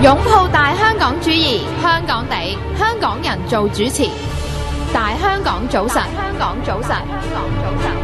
擁抱大香港主義，香港地，香港人做主持。大香港早晨，香港早晨，香港早晨。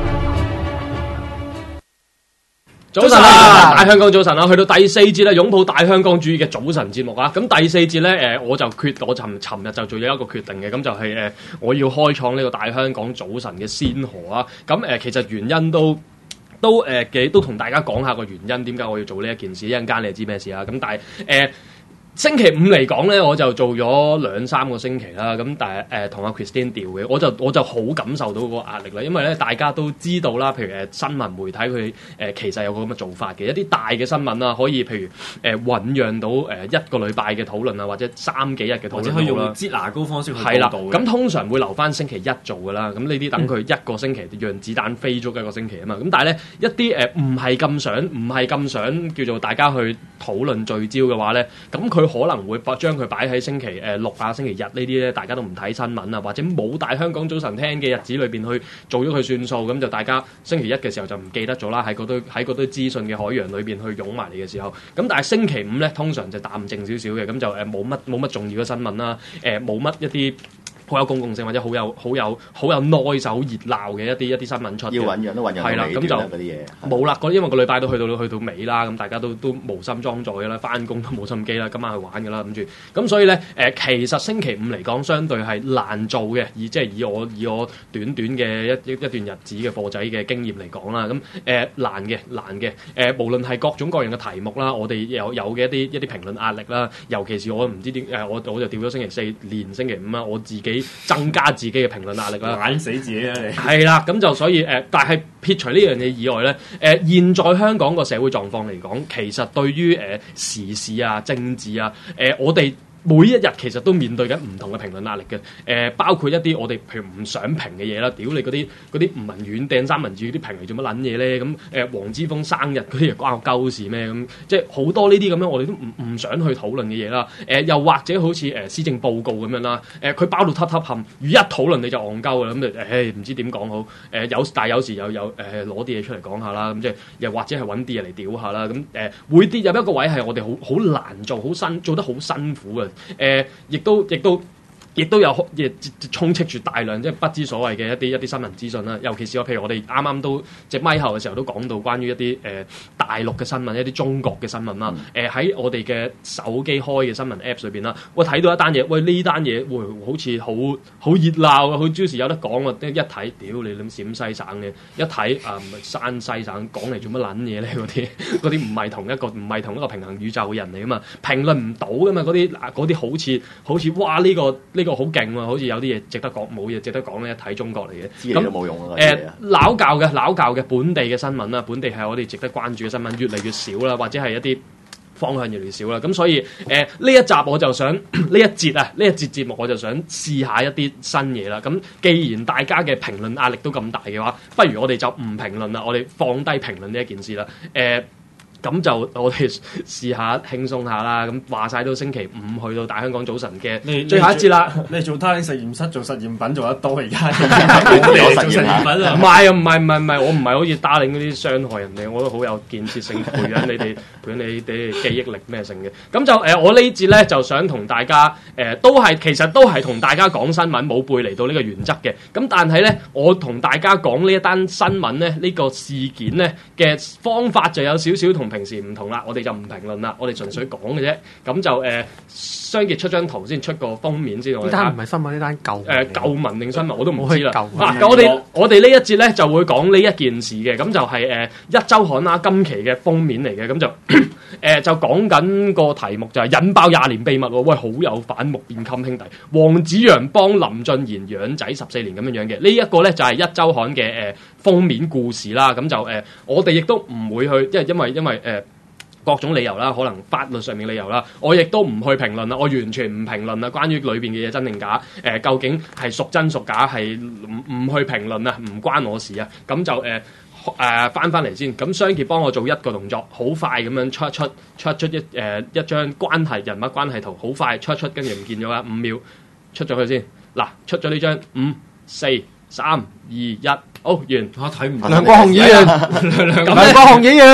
早晨啊，大香港早晨啊，去到第四節咧，擁抱大香港主義嘅早晨節目啊。咁第四節咧，我尋日就做咗一個決定嘅，咁就係我要開創呢個大香港早晨嘅先河啊。咁其實原因都同大家講下個原因，點解我要做呢一件事？一陣間你就知咩事啊。咁但係星期五嚟講咧，我就做咗2-3個星期啦。咁但係同阿 Christine 調嘅，我就好感受到個壓力啦。因為咧，大家都知道啦，譬如新聞媒體佢其實有個咁嘅做法嘅，一啲大嘅新聞啦，可以譬如醖釀到一個禮拜嘅討論啊，或者3幾日嘅討論啦，或者可以用擠牙膏方式去報導嘅。咁通常會留翻星期一做噶啦。咁呢啲等佢一個星期讓子彈飛足一個星期啊嘛。咁但係咧，一啲唔係咁想叫做大家去討論聚焦嘅話咧，咁佢可能會將佢擺喺星期六啊、星期日呢啲咧，大家都唔睇新聞啊，或者冇大香港早晨聽嘅日子裏邊去做咗佢算數，咁就大家星期一嘅時候就唔記得咗啦，喺嗰堆資訊嘅海洋裏邊去湧埋嚟嘅時候，咁但係星期五咧通常就淡靜少少嘅，咁就冇乜重要嘅新聞啦，冇乜一啲好有公共性或者好有內手熱鬧嘅一啲新聞出， 要醖釀都醖釀到尾段啦，嗰啲嘢冇啦，因為個禮拜都去到尾啦，咁大家都無心裝載嘅啦，翻工都冇心機啦，今晚去玩嘅啦，諗住咁所以咧其實星期五嚟講，相對係難做嘅，以我短嘅一段日子嘅課仔嘅經驗嚟講啦，咁難嘅無論係各種各樣嘅題目啦，我哋有嘅一啲評論壓力啦，尤其是我唔知點我就調咗星期四連星期五啦，我自己增加自己嘅評論壓力啦， 玩死自己啦你。 係啦，咁就所以但係撇除呢樣嘢以外咧，現在香港個社會狀況嚟講，其實對於時事啊、政治啊，我哋每一日其實都面對緊唔同嘅評論壓力嘅，包括一啲我哋譬如唔想評嘅嘢啦，屌你嗰啲吳文遠掟三文治嗰啲評嚟做乜撚嘢咧？咁黃之鋒生日嗰啲又關我鳩事咩？咁即係好多呢啲咁樣，我哋都唔想去討論嘅嘢啦。又或者好似施政報告咁樣啦，佢包到凹陷，如一討論你就戇鳩㗎啦，咁就唔知點講好。但係有時又有攞啲嘢出嚟講下啦，咁即係又或者係揾啲嘢嚟屌下啦，咁會跌入一個位係我哋好難做，做得好辛苦嘅。亦都有充斥住大量即係不知所謂嘅一啲新聞資訊啦，尤其是譬如我哋啱啱都即係咪後嘅時候都講到關於一啲大陸嘅新聞，一啲中國嘅新聞啦。喺我哋嘅手機開嘅新聞 Apps 裏邊啦，我睇到一單嘢，喂呢單嘢會好似好熱鬧啊，好 juicy 有得講啊！一睇屌你諗陝西省嘅，一睇山西省講嚟做乜撚嘢咧？嗰啲唔係同一個平衡宇宙嘅人嚟噶嘛，評論唔到噶嘛，嗰啲好似哇呢個好勁喎，好似有啲嘢值得講，冇嘢值得講咧。一睇中國嚟嘅， 知都冇用啊！ 撈教嘅本地嘅新聞啦，本地係我哋值得關注嘅新聞越嚟越少啦，或者係一啲方向越嚟越少啦。咁所以呢一集我就想呢一節節目我就想試下一啲新嘢啦。咁既然大家嘅評論壓力都咁大嘅話，不如我哋就唔評論啦，我哋放低評論呢一件事啦。咁就我哋試下輕鬆下啦。咁話晒都星期五去到大香港早晨嘅最後一節啦。 你做Darling實驗室做實驗品做得多而家， 做實驗品唔係，我唔係好似Darling嗰啲傷害人哋，我都好有建設性培養你哋記憶力咩性嘅。咁就我呢節咧就想同大家其實都係同大家講新聞，冇背離到呢個原則嘅。咁但係咧，我同大家講呢一單新聞咧，呢個事件咧嘅方法就有少少同平時唔同啦，我哋就唔評論啦，我哋純粹講嘅啫。咁就雙傑出張圖先，出個封面先。 呢單唔係新聞，呢單舊聞定新聞我都唔知啦。 咁我哋呢一節咧就會講呢一件事嘅，咁就係一週刊啦，今期嘅封面嚟嘅，咁就就講緊個題目就係引爆20年秘密喎，喂好有反目變襟兄弟，黃子揚幫林俊賢養仔14年咁樣嘅，呢一個咧就係一週刊嘅封面故事啦。咁就我哋亦都唔會去，因為各種理由啦，可能法律上面理由啦，我亦都唔去評論啦，我完全唔評論啦。關於裏邊嘅嘢真定假，究竟係屬真屬假，係唔去評論啊，唔關我事啊。咁就翻嚟先。咁雙傑幫我做一個動作，好快咁樣出一張人物關係圖，好快出，跟住唔見咗啦，5秒出咗佢先。嗱，出咗呢張5、4、3、2、1，好完。 我睇唔到。 梁國雄議員，梁國雄議員。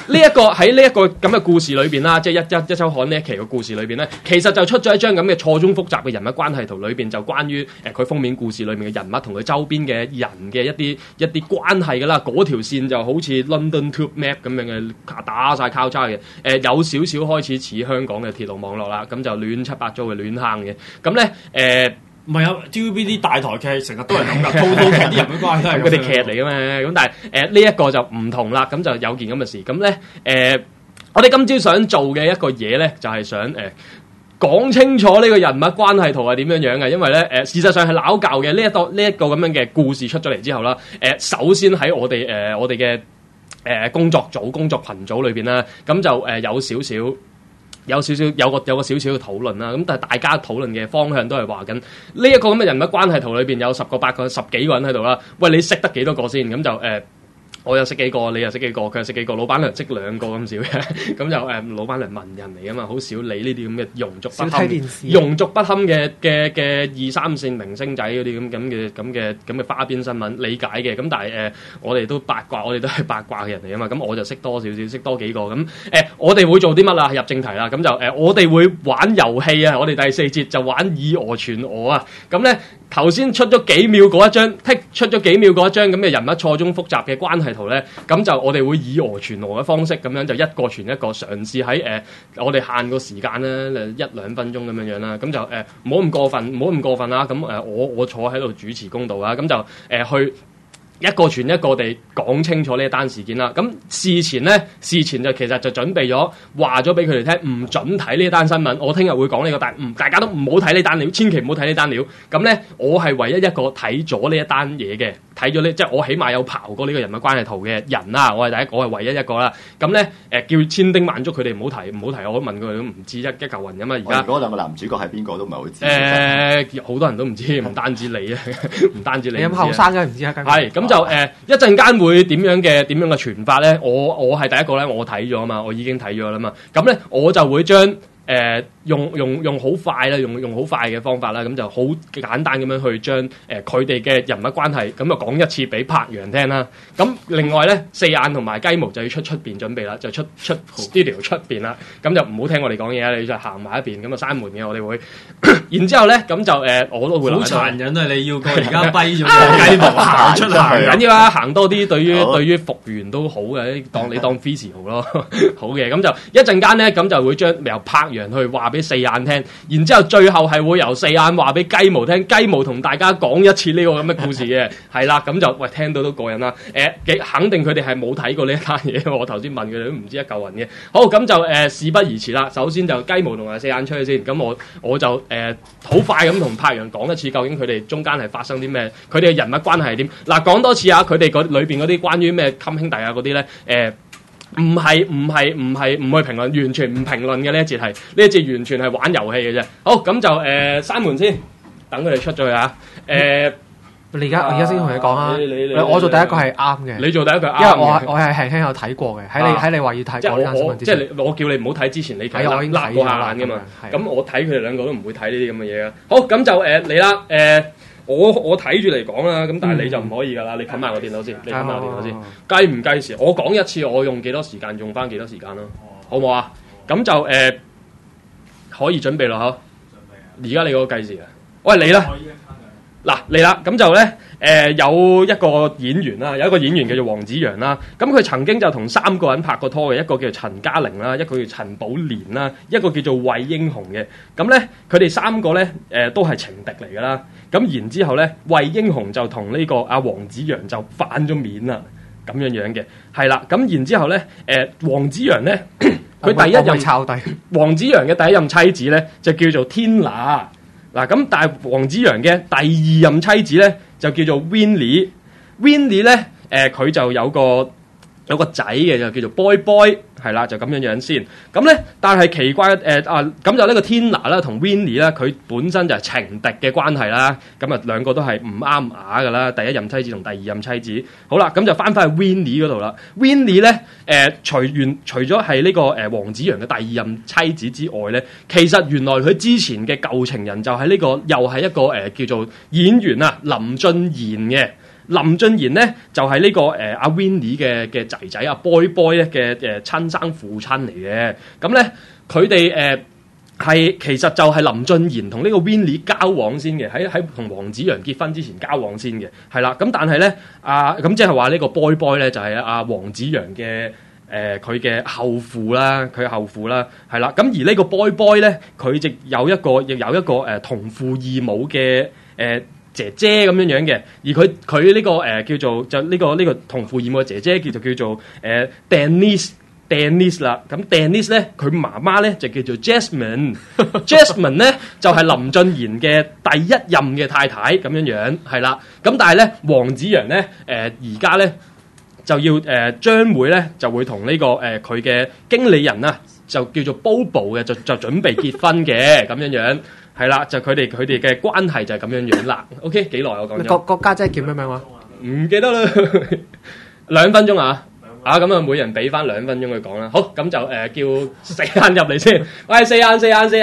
喺呢一個咁嘅故事裏邊啦，即係一週刊呢一期嘅故事裏邊咧，其實就出咗一張咁嘅錯綜複雜嘅人物關係圖，裏邊就關於佢封面故事裏面嘅人物同佢周邊嘅人嘅一啲關係㗎啦。嗰條線就好似 London Tube Map 咁樣嘅打晒交叉嘅，有少少開始似香港嘅鐵路網絡啦，咁就亂七八糟嘅亂坑嘅，咁咧唔係啊 ！TVB 啲大台劇成日都係咁噶，套劇啲人嘅關係都係嗰啲劇嚟嘅嘛。咁但係呢一個就唔同啦，咁就有件咁嘅事。咁咧我哋今朝想做嘅一個嘢咧，就係想講清楚呢個人物關係圖係點樣樣嘅，因為咧事實上係拗教嘅呢一個咁樣嘅故事出咗嚟之後啦，首先喺我哋嘅工作組、工作群組裏邊啦，咁就有個少少嘅討論啦，咁但係大家討論嘅方向都係話緊呢一個咁嘅人物關係圖裏邊有10個8個10幾個人喺度啦。喂，你識得幾多個先？咁就我又識幾個，你又識幾個，佢又識幾個，老闆娘識2個咁少嘅，咁就老闆娘文人嚟㗎嘛，好少理呢啲咁嘅庸俗不堪嘅2、3線明星仔嗰啲咁嘅花邊新聞理解嘅，咁但係我哋都八卦，我哋都係八卦嘅人嚟啊嘛，咁我就識多少少，識多幾個咁我哋會做啲乜啦？入正題啦，咁就我哋會玩遊戲啊！我哋第4節就玩以訛傳訛啊！咁咧頭先出咗幾秒嗰一張，出咗幾秒嗰一張咁嘅人物錯綜複雜嘅關係圖咧，咁就我哋會以訛傳訛嘅方式，咁樣就一個傳一個，嘗試喺我哋限個時間咧1-2分鐘咁樣樣啦，咁就唔好咁過分啦，咁我坐喺度主持公道啊，咁就去一個傳一個地講清楚呢一單事件啦。咁事前就其實就準備咗話咗俾佢哋聽，唔準睇呢一單新聞。我聽日會講呢個，但大家都唔好睇呢單料，千祈唔好睇呢單料。咁咧，我係唯一一個睇咗呢一單嘢嘅，睇咗呢，即係我起碼有刨過呢個人物關係圖嘅人啦。我係第一個，我係唯一一個啦。咁咧叫千叮萬囑佢哋唔好提。我問佢哋都唔知一嚿雲㗎嘛。而家嗰兩個男主角係邊個都唔係好知。 好多人都唔知，唔單止你啊，唔單止你。 你咁後生嘅唔知啊？ 係咁。就一陣間會點樣嘅傳法咧？我係第一個咧，我睇咗啊嘛，我已經睇咗啦嘛。咁咧我就會將用好快啦，用好快嘅方法啦，咁就好簡單咁樣去將佢哋嘅人物關係咁就講一次俾柏楊聽啦。咁另外咧，四眼同埋雞毛就要出邊準備啦，就出 studio 出邊啦。咁就唔好聽我哋講嘢啦，你就行埋一邊，咁就閂門嘅。我哋會，然之後咧咁就我都會好殘忍啊！你要個而家跛咗個雞毛行出嚟， 唔緊要啦，行多啲對於復原都好嘅，你當 physical 咯，好嘅。咁就一陣間咧，咁就會將由柏楊去話俾四眼聽，然之後最後係會由四眼話俾雞毛聽，雞毛同大家講一次呢個咁嘅故事嘅，係啦，咁就喂聽到都過癮啦。肯定佢哋係冇睇過呢一單嘢，我頭先問佢哋都唔知一嚿雲嘅。好，咁就事不宜遲啦，首先就雞毛同埋四眼出去先，咁我就好快咁同柏楊講一次，究竟佢哋中間係發生啲咩，佢哋嘅人物關係係點。嗱，講多次啊，佢哋裏邊嗰啲關於咩襟兄弟啊嗰啲咧，唔去評論，完全唔評論嘅。呢一節完全係玩遊戲嘅啫。好，咁就閂門先，等佢哋出咗去啊。 我而家先同你講啊，我做第一個係啱嘅。 你做第一個啱嘅， 因為我係輕輕有睇過嘅。喺你話要睇嗰單新聞之前， 即係我叫你唔好睇之前，你睇我已經睇過下眼㗎嘛。咁我睇佢哋兩個都唔會睇呢啲咁嘅嘢啊。好，咁就嚟啦。我睇住嚟講啦，咁但係你就唔可以㗎啦。你冚埋我電腦先，你冚埋我電腦先。計唔計時？我講一次，我用幾多時間，用翻幾多時間咯？好唔好啊？咁就可以準備咯，嗬。而家你嗰個計時啊？喂，你啦。嗱嚟啦，咁就咧有一個演員啦，有一個演員叫做黃子揚啦。咁佢曾經就同3個人拍過拖嘅，一個叫做陳嘉玲啦，一個叫陳寶蓮啦，一個叫做魏英雄嘅。咁咧佢哋3個咧都係情敵嚟㗎啦。咁然之後咧，魏英雄就同呢個阿黃子揚就反咗面啦，咁樣樣嘅係啦。咁然之後咧，黃子揚咧佢第一任抄低黃子揚嘅第一任妻子咧就叫做天娜。嗱咁，但係黃子揚嘅第2任妻子咧就叫做 Winnie 咧，佢就有個仔嘅，就叫做 Boy，係啦，就咁樣樣先。咁咧，但係奇怪咁就呢個天娜啦同 Winnie 咧，佢本身就係情敵嘅關係啦。咁啊，兩個都係唔啱牙㗎啦，第1任妻子同第2任妻子。好啦，咁就翻去 Winnie 嗰度啦。Winnie 咧，除咗係呢個黃子揚嘅第2任妻子之外咧，其實原來佢之前嘅舊情人就係呢個又係一個叫做演員啊林俊賢嘅。 林俊賢咧就係呢個阿 Winnie 嘅仔仔阿 Boy 咧嘅親生父親嚟嘅。咁咧佢哋係其實就係林俊賢同呢個 Winnie 交往先嘅，喺同黃子揚結婚之前交往先嘅，係啦。咁但係咧咁即係話呢個 Boy 咧就係阿黃子揚嘅佢嘅後父啦，佢嘅後父啦，係啦。咁而呢個 Boy 咧，佢亦有一個同父異母嘅姐姐咁樣樣嘅，而佢呢個叫做就呢個同父異母嘅姐姐叫做Denise 啦，咁 Denise 咧佢媽媽咧就叫做 Jasmine 咧就係林俊賢嘅第一任嘅太太咁樣樣，係啦。咁但係咧黃子揚咧而家咧就要將會咧就會同呢個佢嘅經理人啊就叫做 Bobo 嘅就準備結婚嘅咁樣樣，係啦，就佢哋嘅關係就係咁樣樣啦。OK 幾耐我講咗？ 個家姐叫咩名話？ 唔記得啦，2分鐘啊！咁啊，每人俾翻2分鐘去講啦。好，咁就叫四眼入嚟先。喂，四眼，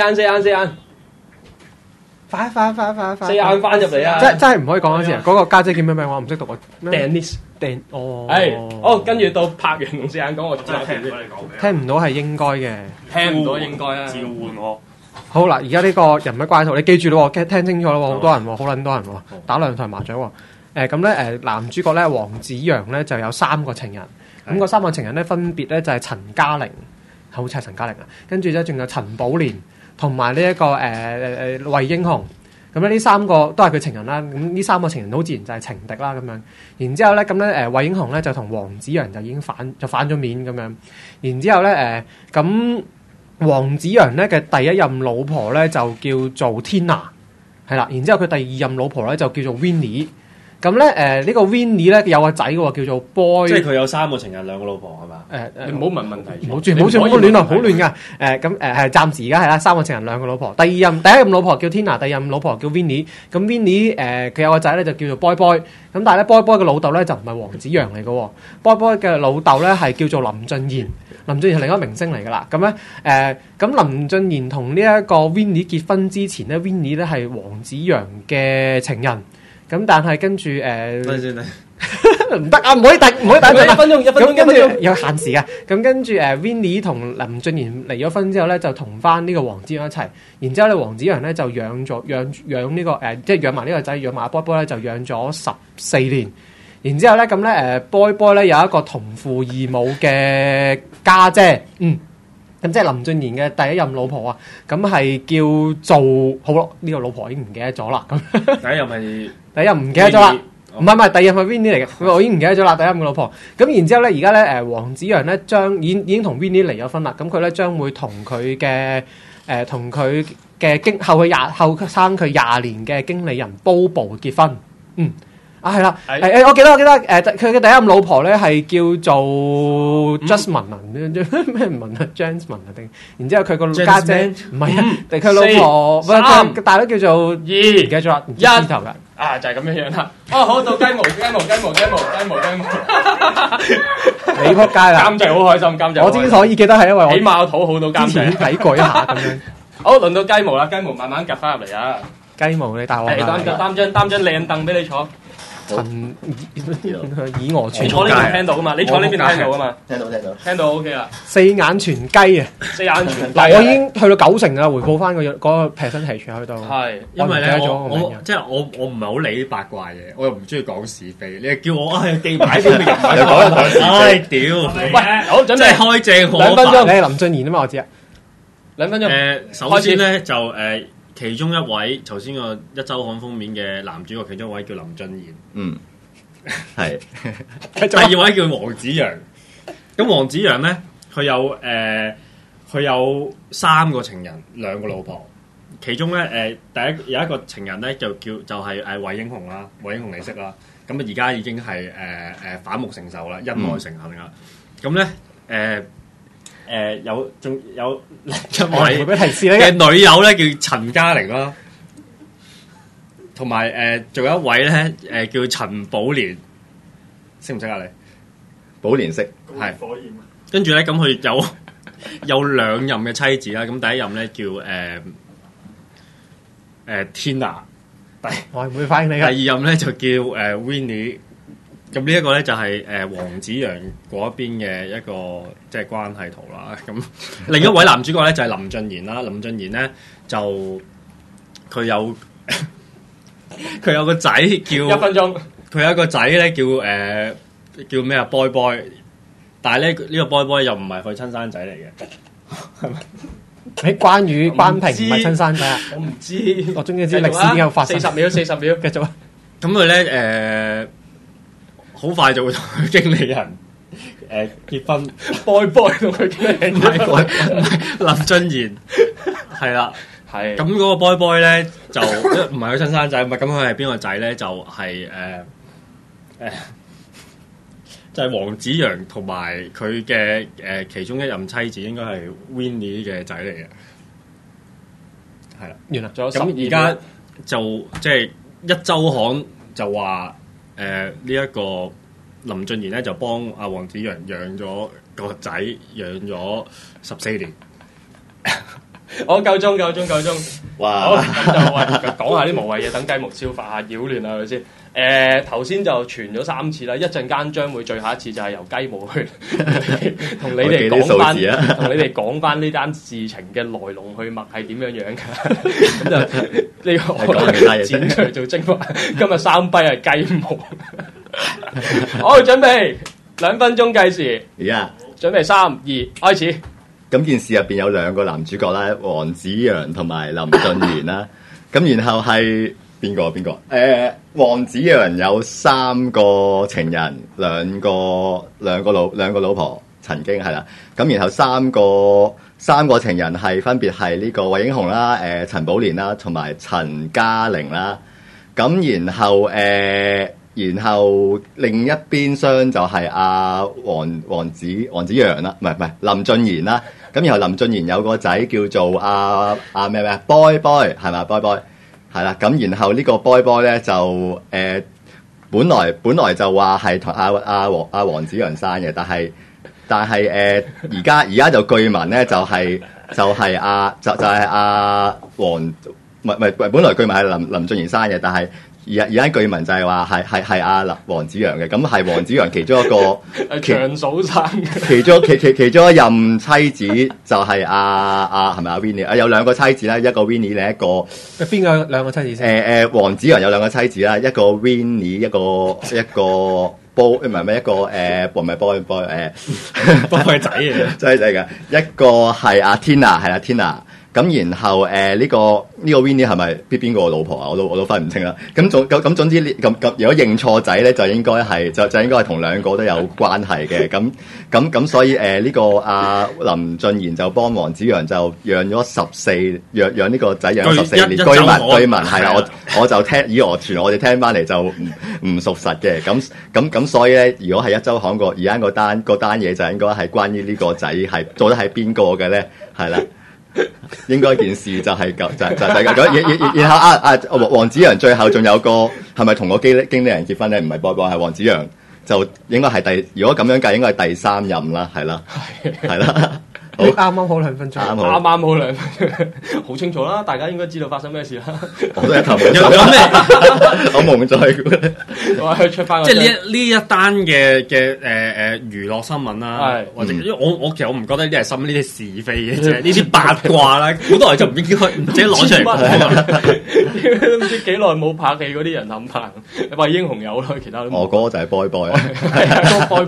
快！四眼翻入嚟啊！ 真係唔可以講嗰次啊！嗰個家姐叫咩名？我唔識讀啊。 Denise， 哦， 好，跟住到拍完同四眼講，我真係聽唔到係應該嘅， 聽唔到應該啊！ 召喚我。 好啦，而家呢個人物怪圖，你記住咯，聽清楚咯，好多人喎，好撚多人喎，打2台麻雀喎。咁咧男主角咧黃子揚咧就有3個情人。咁個3個情人咧分別咧就係陳嘉玲，好似係陳嘉玲啊，跟住咧仲有陳寶蓮同埋呢一個衛英雄。咁咧呢3個都係佢情人啦。咁呢3個情人好自然就係情敵啦咁樣。然之後咧咁咧衛英雄咧就同黃子揚就已經反咗面咁樣。然之後咧咁黃子揚咧嘅第一任老婆咧就叫做 Tina， 係啦。然之後佢第2任老婆咧就叫做 Winnie。咁咧呢個 Winnie 咧有個仔嘅喎，叫做 Boy。 即係佢有3個情人2個老婆係嘛？ 你唔好問問題， 唔好亂啊，好亂噶。咁係暫時而家係啦，3個情人2個老婆。第一任老婆叫 Tina， 第2任老婆叫 Winnie。咁 Winnie 佢有個仔咧就叫做 Boy。咁但係咧 Boy 嘅老豆咧就唔係黃子揚嚟嘅喎。Boy 嘅老豆咧係叫做林俊賢。林俊賢係另一個明星嚟噶啦。咁咧咁林俊賢同呢一個 Winnie 結婚之前咧 ，Winnie 咧係黃子揚嘅情人。咁但係跟住唔得啊！唔可以打1分鐘，咁跟住有限時嘅。咁跟住Winnie 同林俊賢離咗婚之後咧，就同翻呢個黃子揚一齊。然之後咧，黃子揚咧就養呢個即係養埋呢個仔，養埋阿 Boy 咧就養咗14年。然之後咧咁咧Boy 咧有一個同父異母嘅家姐，咁即係林俊賢嘅第一任老婆啊。咁係叫做好咯，呢個老婆已經唔記得咗啦。咁第一任係。 第一任唔記得咗啦，唔係，第二任係 Winnie 嚟嘅，我已經唔記得咗啦。第一任嘅老婆，咁然之後咧，而家咧黃子揚咧已經同 Winnie 離咗婚啦，咁佢咧將會同佢嘅後生佢20年嘅經理人 Bobo 結婚。係啦，我記得佢嘅第一任老婆咧係叫做 Jasmine 啊，咩文啊 Jasmine 啊定，然之後佢個家姐唔係啊，佢老婆佢大佬叫做2，唔記得咗啦，唔知邊頭㗎。 就係咁樣樣啦。好到雞毛， 你仆街啦！ 監製好開心，監製。 我之所以記得係因為我起碼討好到監製睇過一下咁樣。 好，輪到雞毛啦，雞毛慢慢夾翻入嚟啊！ 雞毛你大鑊啦！ 擔張靚凳俾你坐。 以我全坐呢邊聽到噶嘛？你坐呢邊聽到噶嘛？聽到 OK 啦。 4眼全雞啊！ 4眼全雞。 我已經去到90%啦，回報翻嗰個 percentage 去到。 係， 因為咧我即係我唔係好理八卦嘅，我又唔中意講是非。你叫我記埋啲咩人物？屌！ 喂，好準備開正可 2分鐘。你係林俊賢啊嘛？我知啊。 2分鐘。 首先咧就其中一位頭先個一週刊封面嘅男主角，其中一位叫林俊賢， 係。 第2位叫黃子揚。咁黃子揚咧，佢有3個情人，2個老婆。其中咧有一個情人咧就係衛英雄啦，衛英雄你識啦。咁而家已經係反目成仇啦，恩愛成恨啦。咁咧仲有另一位嘅女友咧叫陳嘉玲啦，同埋仲有一位咧叫陳寶蓮，識唔識啊你？ 寶蓮識係。跟住咧咁佢有2任嘅妻子啦，咁第一任咧叫Tina， 我係唔會反應你嘅。 第2任咧就叫Winnie， 咁呢一個咧就係黃子揚嗰一邊嘅一個即係關係圖啦。咁另一位男主角咧就係林俊賢啦。林俊賢咧就佢有個仔叫 1分鐘， 佢有一個仔咧叫咩啊 boy boy， 但係咧呢個 boy boy 又唔係佢親生仔嚟嘅，係咪？ 關羽關平唔係親生仔啊！ 我唔知， 我終於知歷史點有發生。 40秒，繼續啊！ 咁佢咧好快就會同佢經理人結婚 ，boy 同佢經理人結婚， 林俊賢係啦。 係咁嗰個 boy boy 咧就唔係佢親生仔，唔係咁佢係邊個仔咧？就係就係黃子揚同埋佢嘅其中一任妻子，應該係 Winnie 嘅仔嚟嘅，係啦。 完啦， 仲有咁而家就即係一週刊就話呢一個林俊賢咧就幫阿黃子揚養咗個仔，養咗14年。 好，夠鐘。 哇！ 好，咁就講下啲無謂嘢，等雞毛消化下，擾亂下佢先。頭先就傳咗3次啦，一陣間將會最後一次就係由雞毛去同你哋講翻呢單事情嘅來龍去脈係點樣樣嘅。咁就呢個剪出嚟做精華。今日3跛係雞毛。好，準備2分鐘計時。 而家準備3、2，開始。 咁件事入邊有2個男主角啦，黃子揚同埋林俊賢啦。咁然後係邊個？黃子揚有3個情人，兩個老婆，曾經係啦。咁然後三個情人係分別係呢個衛英雄啦、陳寶蓮啦，同埋陳嘉玲啦。咁然後另一邊廂就係黃子揚啦，唔係林俊賢啦。咁然後林俊賢有個仔叫做咩 boy 係咪 boy 係啦。咁然後呢個 boy 咧就本來就話係同黃子揚生嘅，但係而家就據聞咧就係本來據聞係林俊賢生嘅，但係而家據聞就係話係黃子揚嘅。咁係黃子揚其中一個長嫂生其中一任妻子就係係咪Winnie？有2個妻子啦，一個 Winnie， 另一個邊個2個妻子先？ 黃子揚有2個妻子啦，一個 Winnie， 一個波唔係咩？一個唔係波 boy 仔嘅仔嘅，一個係阿 Tina， 係啦 Tina。咁然後呢個 Winnie 係咪邊個老婆啊？我都分唔清啦。咁總之咁如果認錯仔咧，就應該係同2個都有關係嘅。咁所以呢個林俊賢就幫黃子揚就養咗養呢個仔養咗14年。據聞係啦，我就聽以訛傳，我哋聽翻嚟就唔屬實嘅。咁所以咧，如果係一週刊而家嗰單嘢就應該係關於呢個仔係做得係邊個嘅咧？係啦。應該件事就係咁，然後黃子揚最後仲有個係咪同個經理人結婚咧？唔係 boy 係黃子揚，就應該係如果咁樣計，應該係第3任啦，係啦，係啦。 啱啱好2分鐘， 啱啱好2分鐘，好清楚啦！大家應該知道發生咩事啦。 我都一頭霧有咩？ 我蒙在。 我去出翻即係呢一單嘅娛樂新聞啦，或者因為我其實我唔覺得呢啲係新聞，呢啲是非嘅啫，呢啲八卦啦，好多人就唔應該唔自己攞出嚟講。 都唔知幾耐冇拍戲嗰啲人諗拍，話英雄有啦，其他都冇。 我哥就係 boy， 係啊，個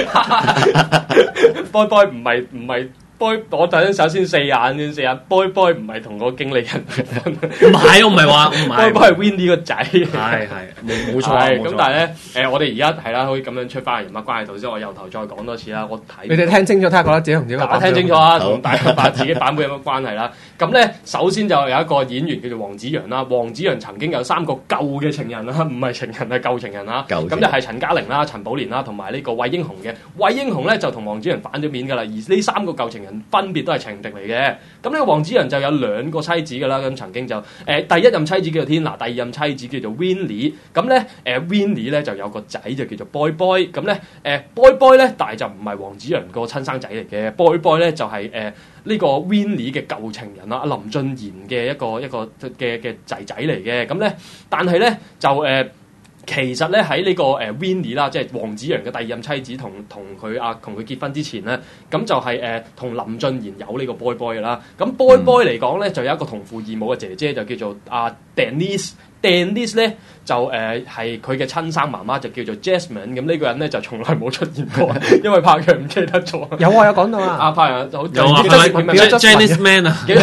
boy 唔係。boy， 我等陣首先4眼 boy 唔係同個經理人結婚， 唔係我唔係話唔係 boy 係 Winnie 個仔， 係冇錯。 咁但係咧我哋而家係啦，可以咁樣出翻人物關係圖先。我由頭再講多次啦，我睇你哋聽清楚，睇下覺得自己同自己大家聽清楚啊，同大家把自己版本有乜關係啦。咁咧首先就有一個演員叫做黃子揚啦。黃子揚曾經有3個舊嘅情人啦，唔係情人係舊情人啦。咁就係陳嘉玲啦、陳寶蓮啦，同埋呢個衛英雄嘅。衛英雄咧就同黃子揚反咗面㗎啦，而呢3個舊情人分別都係情敵嚟嘅。咁呢個黃子揚就有2個妻子㗎啦。咁曾經就第一任妻子叫做 Tina， 第2任妻子叫做 Winnie。咁咧Winnie 咧就有個仔就叫做 boy。咁咧boy 咧，但係就唔係黃子揚個親生仔嚟嘅。boy 咧就係呢個 Winnie 嘅舊情人啦，林俊賢嘅一個嘅仔嚟嘅。咁咧，但係咧就其實咧喺呢個Winnie 啦，即係黃子揚嘅第二任妻子同佢結婚之前咧，咁就係同林俊賢有呢個 boy boy 嘅啦。咁 boy boy 嚟講咧，就有一個同父異母嘅姐姐，就叫做Denise 咧就係佢嘅親生媽媽，就叫做 Jasmine。咁呢個人咧就從來冇出現過，因為怕佢唔記得咗。 有講到啊， 怕人好有啊，Janice Man 啊， 叫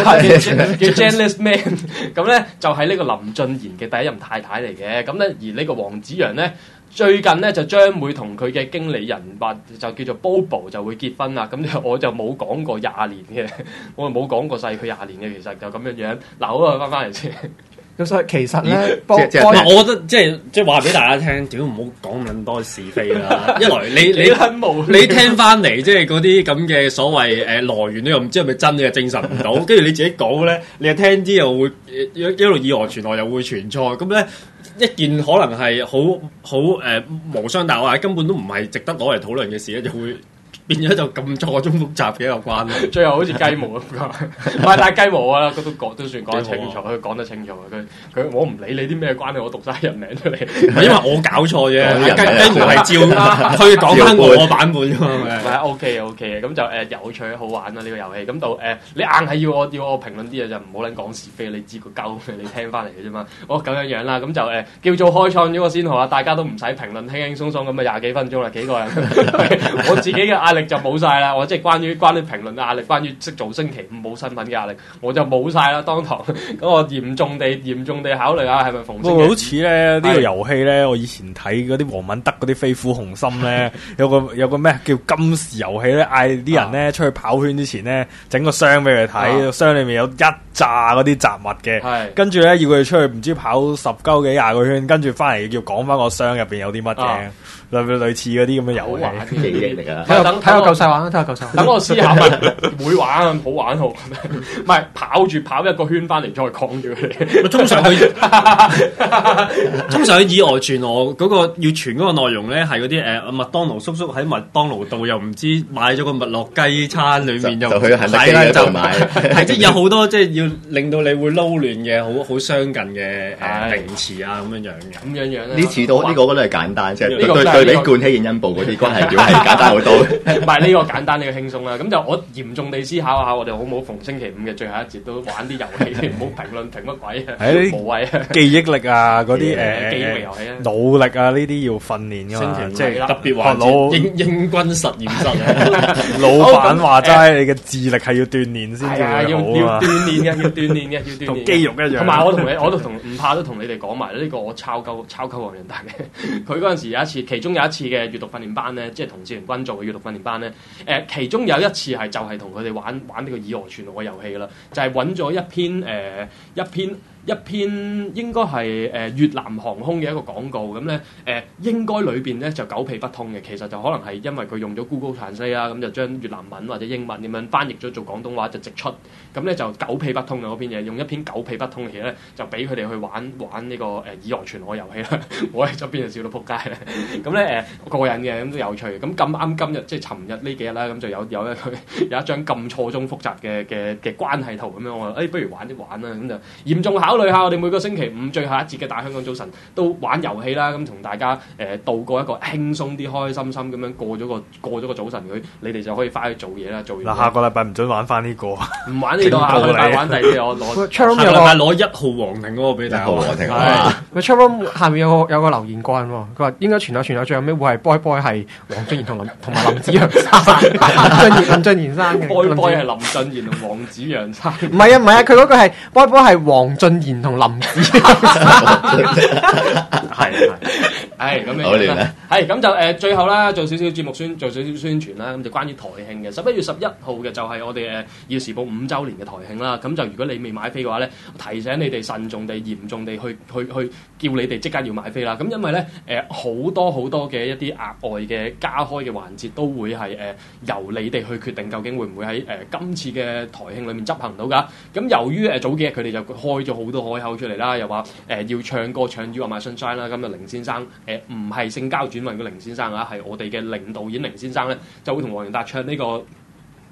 Janice Man。咁咧就係呢個林俊賢嘅第一任太太嚟嘅。咁咧而呢個黃子揚咧，最近咧就將會同佢嘅經理人或就叫做 Bobo 就會結婚啦。咁我就冇講過20年嘅，我冇講過細佢20年嘅，其實就咁樣樣。嗱，好啊，翻嚟先。 咁所以其實咧， 我覺得即係話俾大家聽，屌唔好講咁多是非啦。一來你聽翻嚟，即係嗰啲咁嘅所謂來源，你又唔知係咪真，你又證實唔到。跟住你自己講咧，你又聽啲又會一路以訛傳訛，又會傳錯。咁咧一件可能係好無傷大雅，根本都唔係值得攞嚟討論嘅事咧，就會變咗就咁錯綜複雜嘅一個關係。 最後好似雞毛咁講，唔係，但係雞毛啊，都算講得清楚，佢講得清楚。佢我唔理你啲咩關係，我讀晒人名出嚟。 因為我搞錯啫，雞毛係照佢講翻我版本㗎嘛。 係 OK 嘅，咁就有趣好玩啦呢個遊戲。咁到你硬係要我評論啲嘢就唔好撚講是非，你知個鳩你聽翻嚟嘅啫嘛。咁樣啦，咁就叫做開創咗個先河啦。大家都唔使評論，輕輕鬆鬆咁啊20幾分鐘啦，幾個人。我自己嘅壓力就冇晒啦，我即係關於評論嘅壓力，關於識做星期5冇新聞嘅壓力，我就冇晒啦。當堂咁我嚴重地考慮下係咪逢星期5。 好似咧呢個遊戲咧，我以前睇嗰啲黃敏德嗰啲飛虎雄心咧，有個咩叫金氏遊戲咧，嗌啲人咧出去跑圈之前咧，整個箱俾佢睇，箱裏面有一紮嗰啲雜物嘅，跟住咧要佢哋出去唔知跑10幾20個圈，跟住翻嚟要講翻個箱入邊有啲乜嘅。類似嗰啲咁嘅遊戲記憶嚟㗎， 睇下夠晒玩啦，睇下夠晒。 等我思考咪會玩好玩好，唔係跑一個圈翻嚟再講住佢哋。 通常佢以訛傳訛嗰個要傳嗰個內容咧，係嗰啲麥當勞叔叔喺麥當勞度又唔知買咗個麥樂雞餐裏面又就去肯德基嗰度買， 係即係有好多即係要令到你會撈亂嘅好相近嘅名詞啊咁樣嘅。 呢次都呢個我覺得係簡單，即係對比冠希健恩部嗰啲關係表係簡單好多。 唔係呢個簡單，呢個輕鬆啦。咁就我嚴重地思考下，我哋好唔好逢星期5嘅最後一節都玩啲遊戲，唔好評論評乜鬼啊，無謂啊！ 記憶力啊，嗰啲記憶力遊戲啊， 努力啊，呢啲要訓練㗎嘛，即係特別環節英軍實驗室啊！ 老闆話齋，你嘅智力係要鍛鍊先至好啊！ 要鍛鍊嘅， 同肌肉一樣。 同埋我同唔怕都同你哋講埋呢個我抄鳩黃仁達嘅。佢嗰陣時有一次，其中有一次嘅閱讀訓練班咧，即係同志聯軍做嘅閱讀訓練班咧。其中有一次係就係同佢哋玩呢個以訛傳訛嘅遊戲啦，就係揾咗一篇應該係越南航空嘅一個廣告，咁咧應該裏邊咧就狗屁不通嘅，其實就可能係因為佢用咗 Google Translate 啦，咁就將越南文或者英文咁樣翻譯咗做廣東話就直出，咁咧就狗屁不通嘅嗰篇嘢，用一篇狗屁不通嘅嘢咧就俾佢哋去玩呢個以訛傳訛遊戲啦，我喺側邊就笑到撲街啦，咁咧過癮嘅，咁都有趣嘅，咁咁啱今日即係尋日呢幾日啦，咁就有一張咁錯綜複雜嘅關係圖咁樣，我話不如玩一玩啦，咁就嚴重考慮下，我哋每個星期5最後一節嘅大香港早晨都玩遊戲啦，咁同大家度過一個輕鬆啲、開心心咁樣過咗個早晨，你哋就可以翻去做嘢啦。做完下個禮拜唔准玩翻呢個， 唔玩呢個，下個禮拜玩第啲我攞。 下個禮拜攞1號皇庭嗰個俾大家。皇庭個 chat room 下面有個留言關喎，佢話應該傳下最後尾會係 boy boy 係黃俊賢同埋林子揚生，林俊賢生嘅 boy boy 係林俊賢同黃子揚生。 唔係啊，佢嗰個係 boy boy 係黃俊賢同林子係咁樣啦，係咁就最後啦，做少少節目做少少宣傳啦，咁就關於台慶嘅11月11號嘅就係我哋《要時報》5週年嘅台慶啦。咁就如果你未買飛嘅話咧，提醒你哋慎重地、嚴重地去叫你哋即刻要買飛啦。咁因為咧好多嘅一啲額外嘅加開嘅環節都會係由你哋去決定究竟會唔會喺今次嘅台慶裏面執行到㗎。咁由於早幾日佢哋就開咗好多海口出嚟啦，又話要唱歌唱 You Are My Sunshine 啦，咁啊凌先生唔係性交轉運嘅凌先生啊，係我哋嘅凌導演凌先生咧，就會同黃仁達唱呢個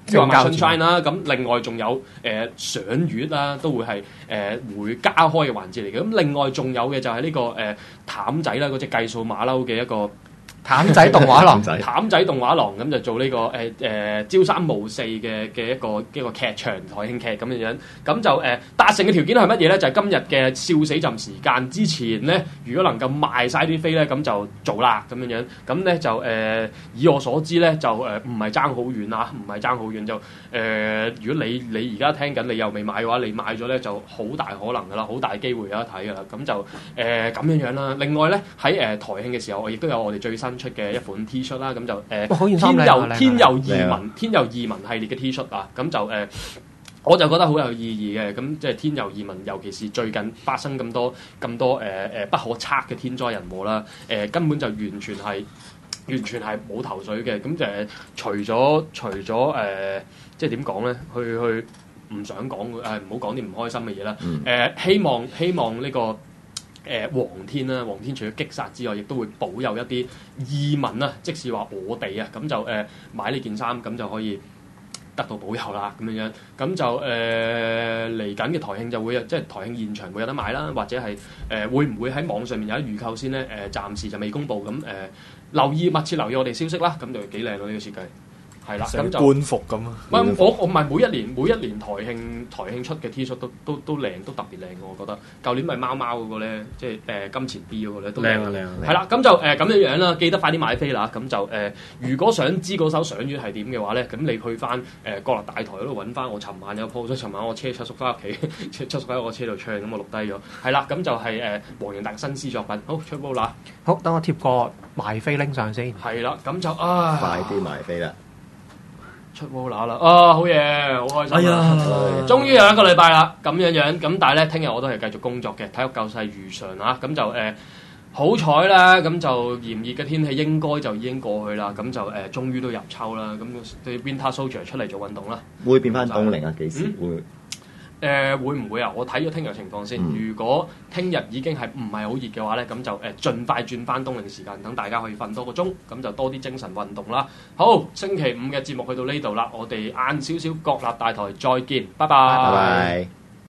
即係話 Sunshine 啦。咁另外仲有賞月啦，都會係會加開嘅環節嚟嘅。咁另外仲有嘅就係呢個譚仔啦，嗰隻計數馬騮嘅一個。 譚仔動畫廊， 譚仔動畫廊咁就做呢、個朝三暮四嘅一個劇場台慶劇咁樣樣，咁就達成嘅條件係乜嘢咧？就係、今日嘅笑死朕時間之前咧，如果能夠賣晒啲飛咧，咁就做啦咁樣樣。咁咧就以我所知咧，就唔係爭好遠啊，唔係爭好遠就如果你而家聽緊，你又未買嘅話，你買咗咧就好大可能噶啦，好大機會有得睇噶啦。咁就咁樣樣啦。另外咧喺台慶嘅時候，我亦都有我哋最新出嘅一款 T 恤啦，咁就天佑異聞系列嘅 T 恤啊，咁就我就覺得好有意義嘅，咁即係天佑異聞，尤其是最近發生咁多不可測嘅天災人禍啦，根本就完全係冇頭緒嘅，咁就除咗即係點講咧，去唔想講唔好講啲唔開心嘅嘢啦，希望呢個。皇天啦，皇天除咗擊殺之外，亦都會保佑一啲異民啊，即是話我哋啊，咁就買呢件衫，咁就可以得到保佑啦，咁樣樣，咁就嚟緊嘅台慶就會即係台慶現場會有得買啦，或者係會唔會喺網上面有得預購先咧？暫時就未公佈，咁密切留意我哋消息啦，咁就幾靚咯呢個設計。係啦，咁就官服咁啊！ 我唔係每一年台慶出嘅 T 恤都靚，都特別靚嘅，我覺得。舊年咪貓貓嗰個咧，即係金錢 B 嗰個咧都靚啊靚啊！係啦，咁就咁樣樣啦，記得快啲買飛啦！咁就如果想知嗰首賞月係點嘅話咧，咁你去翻國立大台嗰度揾翻我。尋晚有 po 咗，尋晚我車七叔翻屋企，七叔喺我車度唱，咁我錄低咗。係啦，咁就係黃仁達新詩作品。好，出煲啦！ 好，等我貼個賣飛拎上先。 係啦，咁就快啲買飛啦！ 出烏乸啦！好嘢，好開心啊！終於有一個禮拜啦，咁樣樣咁，但係咧，聽日我都係繼續工作嘅，體育救世如常啊！咁就好彩啦，咁就炎熱嘅天氣應該就已經過去啦，咁就終於都入秋啦，咁對 Winter Soldier 出嚟做運動啦。 會變翻冬令啊？幾時會？ 會唔會啊？我睇咗聽日情況先。如果聽日已經係唔係好熱嘅話咧，咁就盡快轉翻冬令時間，等大家可以瞓多個鐘，咁就多啲精神運動啦。好，星期五嘅節目去到呢度啦，我哋晏少少國立大台再見，拜拜。 拜拜。